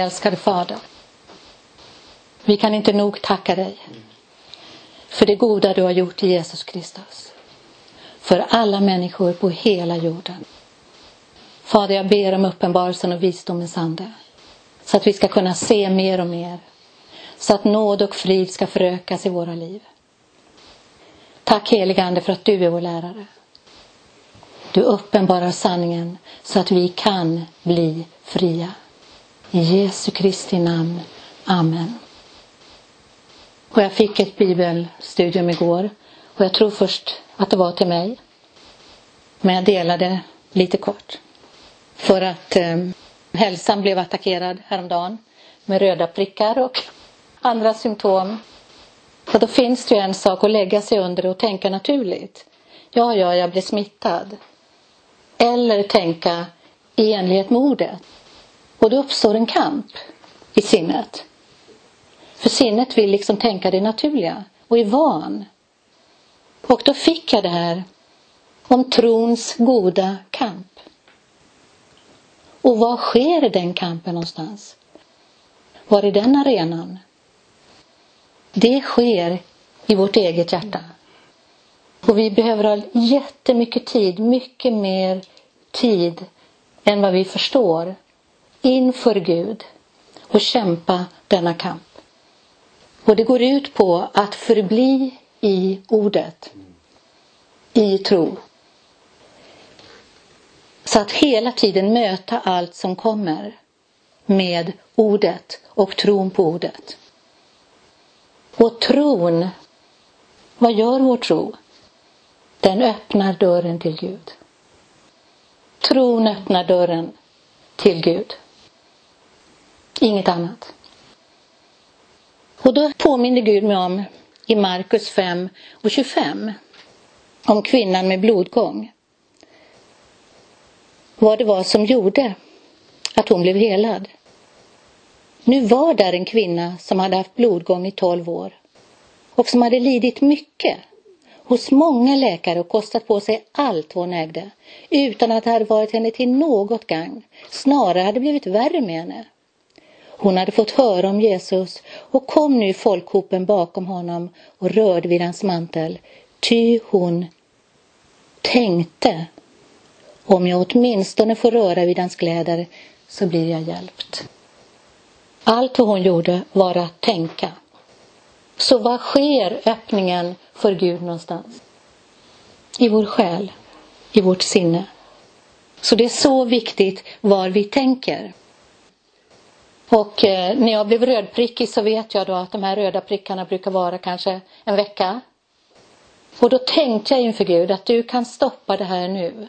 Älskade Fader, vi kan inte nog tacka dig för det goda du har gjort i Jesus Kristus. För alla människor på hela jorden. Fader, jag ber om uppenbarelsen och visdomens ande. Så att vi ska kunna se mer och mer. Så att nåd och frid ska förökas i våra liv. Tack helige Ande för att du är vår lärare. Du uppenbarar sanningen så att vi kan bli fria. I Jesu Kristi namn. Amen. Och jag fick ett bibelstudium igår. Och jag tror först att det var till mig. Men jag delade lite kort. För att hälsan blev attackerad häromdagen. Med röda prickar och andra symptom. Och då finns det ju en sak att lägga sig under och tänka naturligt. Ja, jag blir smittad. Eller tänka i enlighet med ordet. Och då uppstår en kamp i sinnet. För sinnet vill liksom tänka det naturliga och är van. Och då fick jag det här om trons goda kamp. Och var sker den kampen någonstans? Var är den arenan? Det sker i vårt eget hjärta. Och vi behöver ha jättemycket tid, mycket mer tid än vad vi förstår inför Gud och kämpa denna kamp. Och det går ut på att förbli i ordet, i tro. Så att hela tiden möta allt som kommer med ordet och tron på ordet. Och tron, vad gör vår tro? Den öppnar dörren till Gud. Tron öppnar dörren till Gud. Inget annat. Och då påminner Gud mig om i Markus 5 och 25 om kvinnan med blodgång. Vad det var som gjorde att hon blev helad. Nu var där en kvinna som hade haft blodgång i 12 år och som hade lidit mycket hos många läkare och kostat på sig allt vad hon ägde utan att det hade varit henne till något gagn. Snarare hade blivit värre med henne. Hon hade fått höra om Jesus och kom nu i folkhopen bakom honom och rörde vid hans mantel. Ty hon tänkte, om jag åtminstone får röra vid hans kläder så blir jag hjälpt. Allt vad hon gjorde var att tänka. Så vad sker öppningen för Gud någonstans? I vår själ, i vårt sinne. Så det är så viktigt var vi tänker. Och när jag blev rödprickig så vet jag då att de här röda prickarna brukar vara kanske en vecka. Och då tänkte jag inför Gud att du kan stoppa det här nu.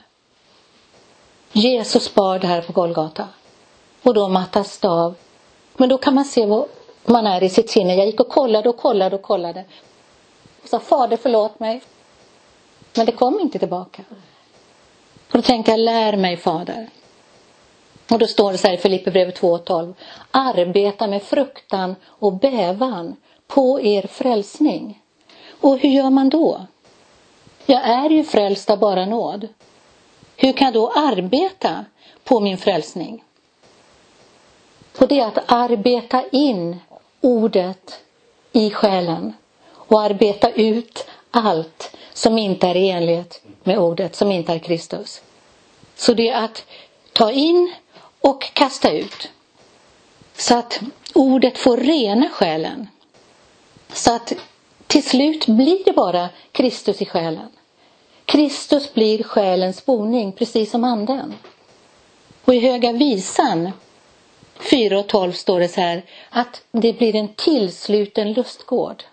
Jesus bar det här på Golgata. Och då mattas av. Men då kan man se vad man är i sitt sinne. Jag gick och kollade och kollade och kollade. Och sa, Fader förlåt mig. Men det kom inte tillbaka. Och då tänkte jag, lär mig Fader. Och då står det så här i Filipperbrevet 2:12. Arbeta med fruktan och bävan på er frälsning. Och hur gör man då? Jag är ju frälst av bara nåd. Hur kan jag då arbeta på min frälsning? Och det är att arbeta in ordet i själen. Och arbeta ut allt som inte är i enlighet med ordet, som inte är Kristus. Så det är att ta in och kasta ut. Så att ordet får rena själen. Så att till slut blir det bara Kristus i själen. Kristus blir själens boning, precis som anden. Och i Höga visan 4:12 står det så här, att det blir en tillsluten lustgård.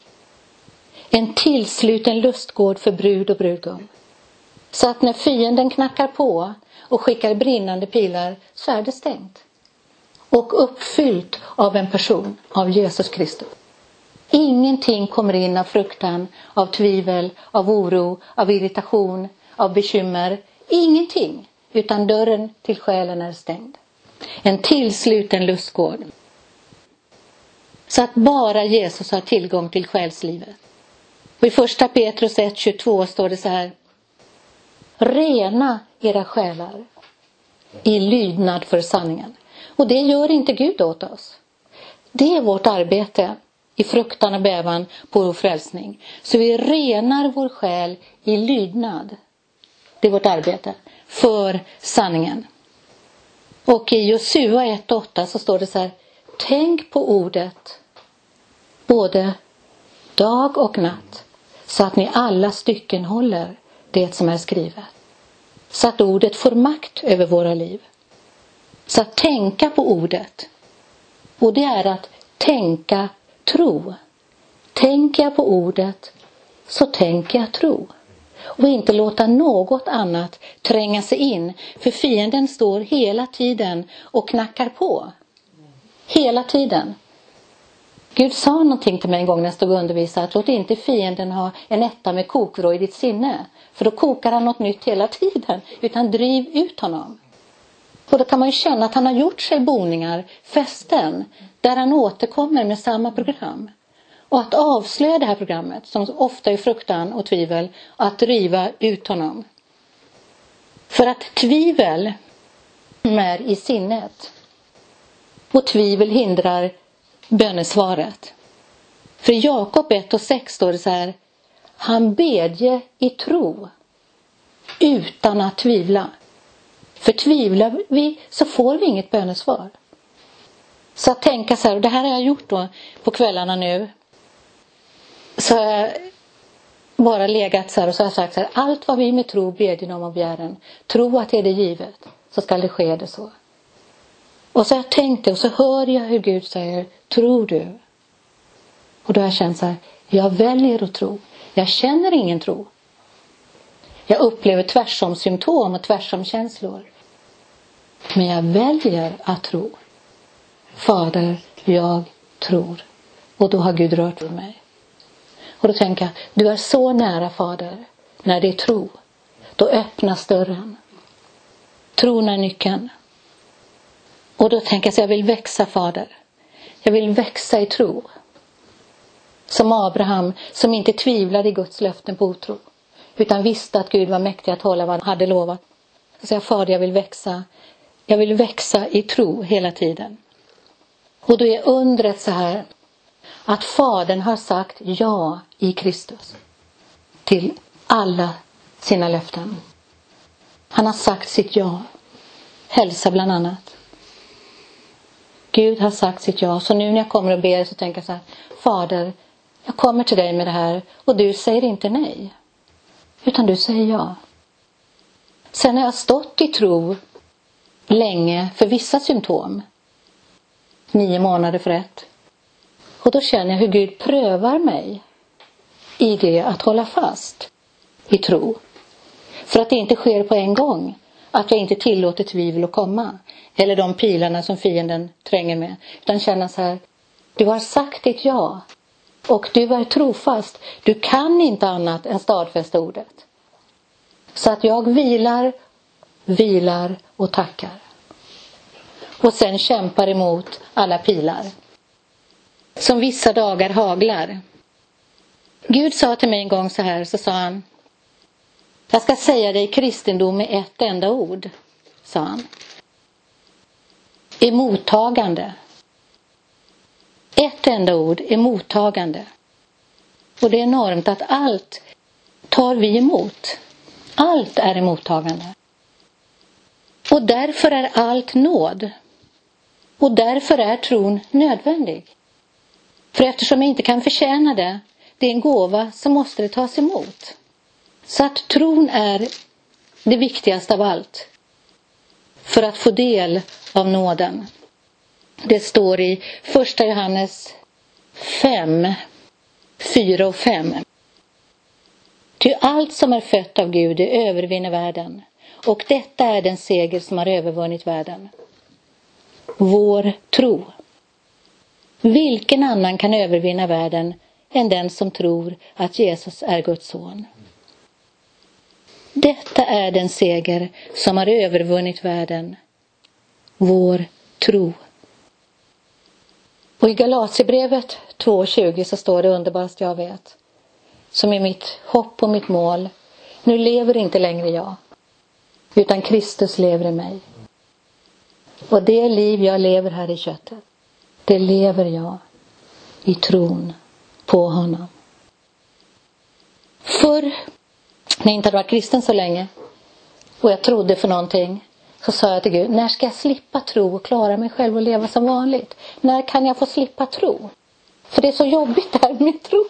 En tillsluten lustgård för brud och brudgum. Så att när fienden knackar på och skickar brinnande pilar så är det stängt. Och uppfyllt av en person, av Jesus Kristus. Ingenting kommer in av fruktan, av tvivel, av oro, av irritation, av bekymmer. Ingenting, utan dörren till själen är stängd. En tillsluten lustgård. Så att bara Jesus har tillgång till själslivet. Och i 1 Petrus 1:22 står det så här. Rena era själar i lydnad för sanningen. Och det gör inte Gud åt oss. Det är vårt arbete i fruktan och bävan på vår frälsning. Så vi renar vår själ i lydnad. Det är vårt arbete för sanningen. Och i Josua 1:8 så står det så här: tänk på ordet både dag och natt, så att ni alla stycken håller det som är skrivet. Så att ordet får makt över våra liv. Så att tänka på ordet. Och det är att tänka tro. Tänker jag på ordet så tänker jag tro. Och inte låta något annat tränga sig in. För fienden står hela tiden och knackar på. Hela tiden. Gud sa någonting till mig en gång när jag stod och undervisade, att låt inte fienden ha en etta med kokvrå i ditt sinne. För då kokar han något nytt hela tiden. Utan driv ut honom. Och då kan man ju känna att han har gjort sig boningar, fästen, där han återkommer med samma program. Och att avslöja det här programmet, som ofta är fruktan och tvivel, att driva ut honom. För att tvivel är i sinnet. Och tvivel hindrar bönesvaret. För i Jakob 1:6 står det så här: han bedje i tro utan att tvivla. För tvivlar vi så får vi inget bönesvar. Så att tänka så här, och det här har jag gjort då på kvällarna nu. Så har jag bara legat så här och så har jag sagt så här: allt vad vi med tro bedjer om och begären, tro att det är det givet, så ska det ske det så. Och så har jag tänkt det, och så hör jag hur Gud säger: tror du? Och då har jag känt så här: jag väljer att tro. Jag känner ingen tro. Jag upplever tvärsom symptom och tvärsom känslor. Men jag väljer att tro. Fader, jag tror. Och då har Gud rört vid mig. Och då tänker jag: du är så nära, Fader. När det är tro, då öppnas dörren. Tron är nyckeln. Och då tänker jag så: jag vill växa, Fader. Jag vill växa i tro. Som Abraham, som inte tvivlade i Guds löften på otro, utan visste att Gud var mäktig att hålla vad han hade lovat. Så säger jag: Fader, jag vill växa. Jag vill växa i tro hela tiden. Och då är undret så här, att Fadern har sagt ja i Kristus till alla sina löften. Han har sagt sitt ja. Hälsa bland annat. Gud har sagt sitt ja. Så nu när jag kommer och ber så tänker jag så här: Fader, jag kommer till dig med det här, och du säger inte nej, utan du säger ja. Sen har jag stått i tro länge för vissa symptom. 9 månader för ett. Och då känner jag hur Gud prövar mig i det att hålla fast i tro. För att det inte sker på en gång. Att jag inte tillåter tvivel att komma. Eller de pilarna som fienden tränger med. Utan känna så här: du har sagt ditt ja. Och du är trofast. Du kan inte annat än stadfästa ordet. Så att jag vilar och tackar. Och sen kämpar emot alla pilar. Som vissa dagar haglar. Gud sa till mig en gång så här, så sa han: jag ska säga dig kristendom med ett enda ord, sa han. Är mottagande. Ett enda ord är mottagande. Och det är enormt att allt tar vi emot. Allt är mottagande. Och därför är allt nåd. Och därför är tron nödvändig. För eftersom jag inte kan förtjäna det, det är en gåva, så måste det tas emot. Så att tron är det viktigaste av allt. För att få del av nåden. Det står i 1 Johannes 5, 4 och 5. Ty allt som är fött av Gud det övervinner världen. Och detta är den seger som har övervunnit världen. Vår tro. Vilken annan kan övervinna världen än den som tror att Jesus är Guds son? Detta är den seger som har övervunnit världen. Vår tro. Och i Galaterbrevet 2:20 så står det underbart jag vet. Som är mitt hopp och mitt mål. Nu lever inte längre jag, utan Kristus lever i mig. Och det liv jag lever här i köttet, det lever jag i tron på honom. Förr, när jag inte hade varit kristen så länge och jag trodde för någonting, så sa jag till Gud, när ska jag slippa tro och klara mig själv och leva som vanligt? När kan jag få slippa tro? För det är så jobbigt där med tro.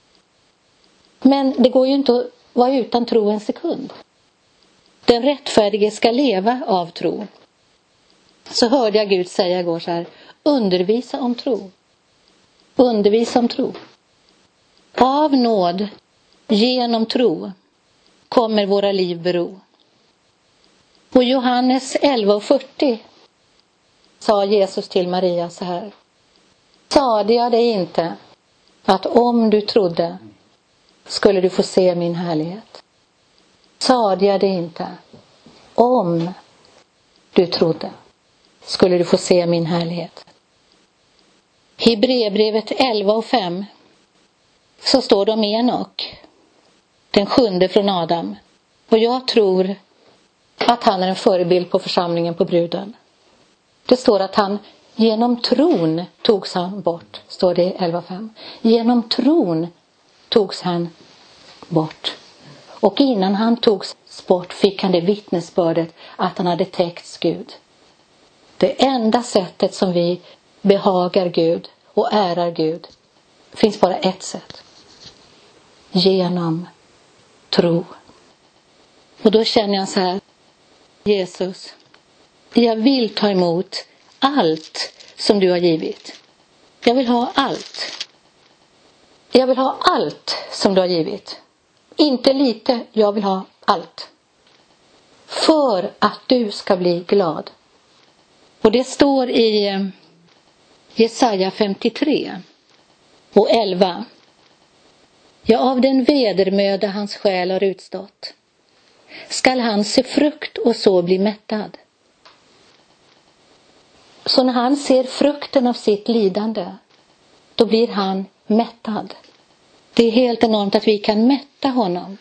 Men det går ju inte att vara utan tro en sekund. Den rättfärdige ska leva av tro. Så hörde jag Gud säga igår så här, undervisa om tro. Undervisa om tro. Av nåd, genom tro, kommer våra liv bero. Och Johannes 11:40 sa Jesus till Maria så här. Sade jag dig inte att om du trodde skulle du få se min härlighet? Sade jag dig inte om du trodde skulle du få se min härlighet? Hebreerbrevet 11:5 så står det om Enok, den 7:e från Adam. Och jag tror att han är en förebild på församlingen på bruden. Det står att han genom tron togs han bort, står det i 11:5. Genom tron togs han bort. Och innan han togs bort fick han det vittnesbördet att han hade täckts Gud. Det enda sättet som vi behagar Gud och ärar Gud finns bara ett sätt. Genom tro. Och då känner jag så här, Jesus, jag vill ta emot allt som du har givit. Jag vill ha allt. Jag vill ha allt som du har givit. Inte lite, jag vill ha allt. För att du ska bli glad. Och det står i Jesaja 53 och 11. Ja, av den vedermöda hans själ har utstått skall han se frukt och så bli mättad. Så när han ser frukten av sitt lidande, då blir han mättad. Det är helt enormt att vi kan mätta honom.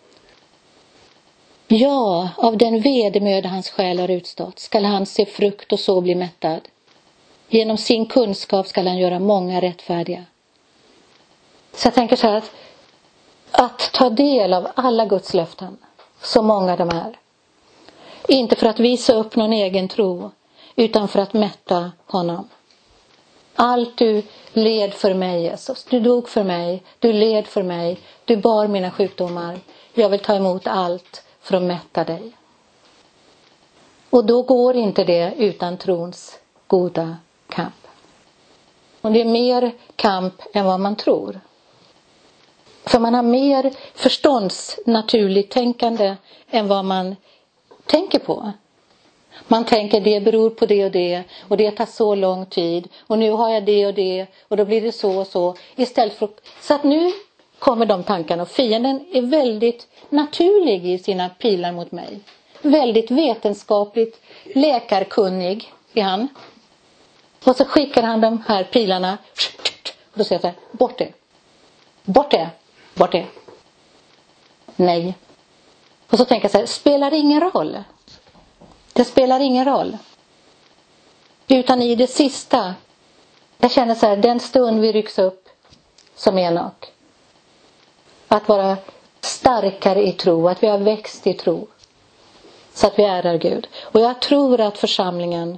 Ja, av den vedermöda hans själ har utstått skall han se frukt och så bli mättad. Genom sin kunskap skall han göra många rättfärdiga. Så jag tänker så här att ta del av alla Guds löften, så många de är. Inte för att visa upp någon egen tro, utan för att mätta honom. Allt du led för mig, Jesus. Du dog för mig, du led för mig, du bar mina sjukdomar. Jag vill ta emot allt för att mätta dig. Och då går inte det utan trons goda kamp. Och det är mer kamp än vad man tror. För man har mer förståndsnaturligt tänkande än vad man tänker på. Man tänker det beror på det och det tar så lång tid och nu har jag det och då blir det så och så. Istället för så att nu kommer de tankarna och fienden är väldigt naturlig i sina pilar mot mig. Väldigt vetenskapligt läkarkunnig är han. Och så skickar han de här pilarna och då säger jag så här, bort det. Bort det. Bort det. Nej. Och så tänker jag så här, spelar ingen roll. Det spelar ingen roll. Utan i det sista, jag känner så här, den stund vi rycks upp som Enok. Att vara starkare i tro, att vi har växt i tro. Så att vi ärar Gud. Och jag tror att församlingen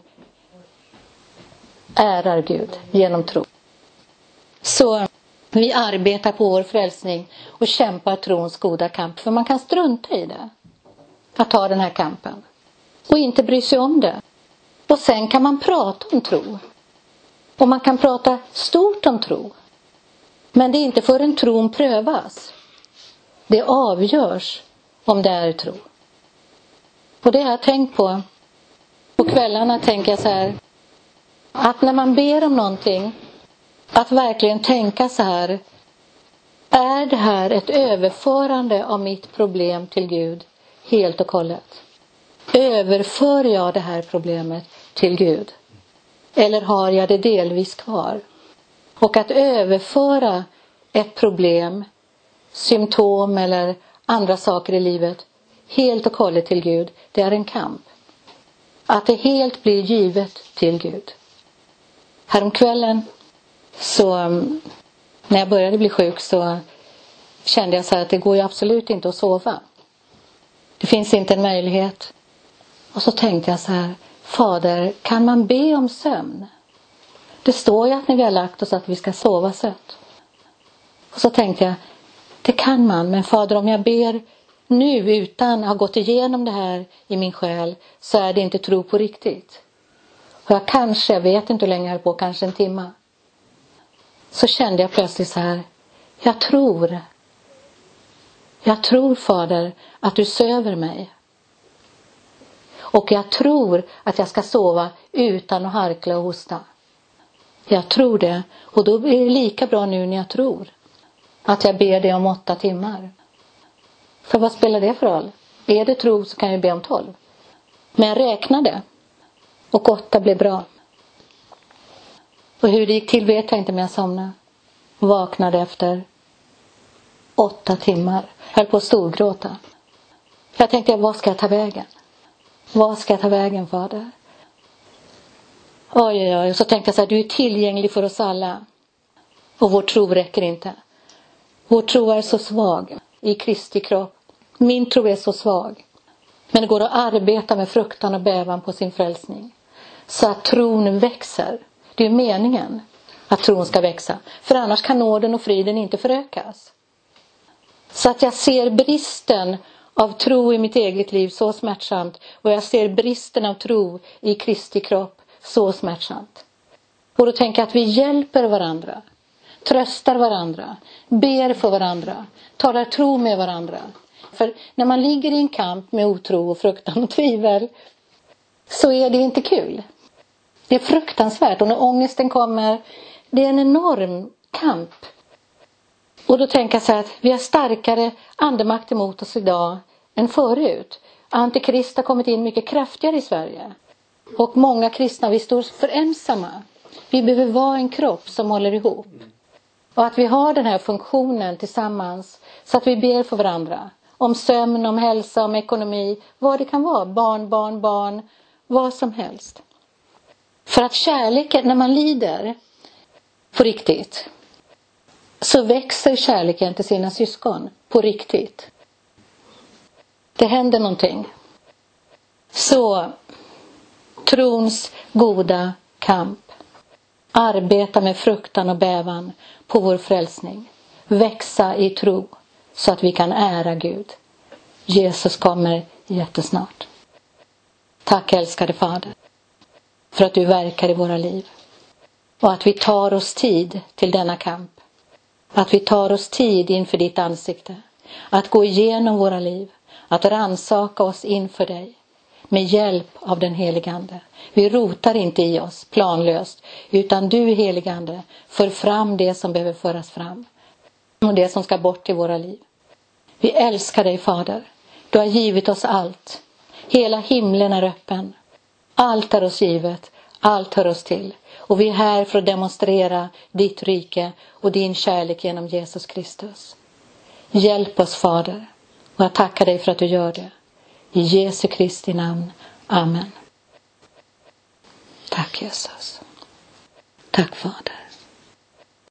ärar Gud genom tro. Så vi arbetar på vår frälsning och kämpar trons goda kamp. För man kan strunta i det. Att ta den här kampen. Och inte bry sig om det. Och sen kan man prata om tro. Och man kan prata stort om tro. Men det är inte förrän tron prövas. Det avgörs om det är tro. Och det har jag tänkt på. På kvällarna tänker jag så här. Att när man ber om någonting. Att verkligen tänka så här. Är det här ett överförande av mitt problem till Gud helt och hållet? Överför jag det här problemet till Gud? Eller har jag det delvis kvar? Och att överföra ett problem, symptom eller andra saker i livet helt och hållet till Gud, det är en kamp. Att det helt blir givet till Gud. Häromkvällen så när jag började bli sjuk så kände jag så här att det går ju absolut inte att sova. Det finns inte en möjlighet. Och så tänkte jag så här: Fader, kan man be om sömn? Det står ju att när vi har lagt oss att vi ska sova sött. Och så tänkte jag, det kan man, men Fader, om jag ber nu utan att ha gått igenom det här i min själ, så är det inte tro på riktigt. Och jag vet inte hur länge jag höll på, kanske en timme. Så kände jag plötsligt så här: jag tror Fader att du söver mig. Och jag tror att jag ska sova utan att harkla och hosta. Jag tror det. Och då blir det lika bra nu när jag tror att jag ber det om 8 timmar. För vad spelar det för roll? Är det tro så kan jag be om 12. Men jag räknade. Och 8 blev bra. Och hur det gick till vet jag inte, men jag somnade. Vaknade efter 8 timmar. Höll på att storgråta. Jag tänkte, vad ska jag ta vägen? Vad ska jag ta vägen, Fader? Oj. Och så tänkte jag så här: du är tillgänglig för oss alla. Och vår tro räcker inte. Vår tro är så svag i Kristi kropp. Min tro är så svag. Men det går att arbeta med fruktan och bävan på sin frälsning. Så att tron växer. Det är meningen att tron ska växa. För annars kan nåden och friden inte förökas. Så att jag ser bristen av tro i mitt eget liv så smärtsamt. Och jag ser bristen av tro i Kristi kropp så smärtsamt. Och då tänker jag att vi hjälper varandra. Tröstar varandra. Ber för varandra. Talar tro med varandra. För när man ligger i en kamp med otro och fruktan och tvivel, så är det inte kul. Det är fruktansvärt. Och när ångesten kommer, det är en enorm kamp. Och då tänker jag så här att vi har starkare andemakt emot oss idag än förut. Antikrist har kommit in mycket kraftigare i Sverige. Och många kristna, vi står för ensamma. Vi behöver vara en kropp som håller ihop. Och att vi har den här funktionen tillsammans så att vi ber för varandra. Om sömn, om hälsa, om ekonomi, vad det kan vara. Barn, vad som helst. För att kärleken, när man lider på riktigt, så växer kärleken till sina syskon på riktigt. Det händer någonting. Så trons goda kamp. Arbeta med fruktan och bävan på vår frälsning. Växa i tro så att vi kan ära Gud. Jesus kommer jättesnart. Tack älskade Fader för att du verkar i våra liv. Och att vi tar oss tid till denna kamp. Att vi tar oss tid inför ditt ansikte. Att gå igenom våra liv. Att ransaka oss inför dig. Med hjälp av den helige Ande. Vi rotar inte i oss planlöst. Utan du helige Ande för fram det som behöver föras fram. Och det som ska bort i våra liv. Vi älskar dig Fader. Du har givit oss allt. Hela himlen är öppen. Allt är oss givet. Allt hör oss till. Och vi är här för att demonstrera ditt rike och din kärlek genom Jesus Kristus. Hjälp oss Fader. Och jag tackar dig för att du gör det. I Jesu Kristi namn. Amen. Tack Jesus. Tack Fader.